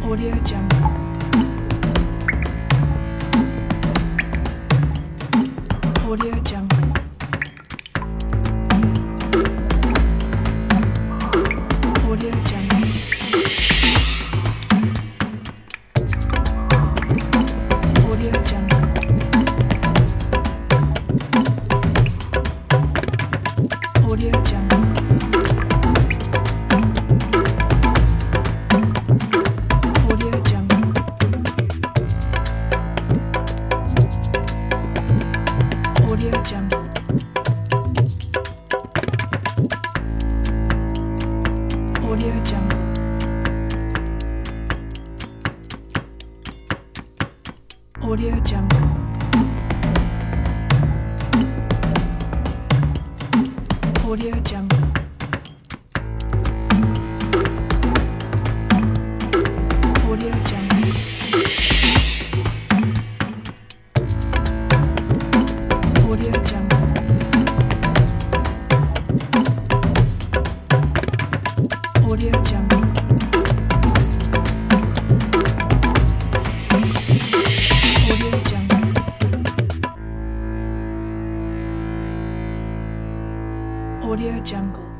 Audio Jungle. Audio Jungle. Audio Jungle. Audio Jungle. Audio Jungle. Audio Jungle. Audio Jungle. Audio Jungle. Audio Jungle. Audio Jungle. Audio Jungle. Audio Jungle. Audio Jungle. Audio Jungle. Audio Jungle.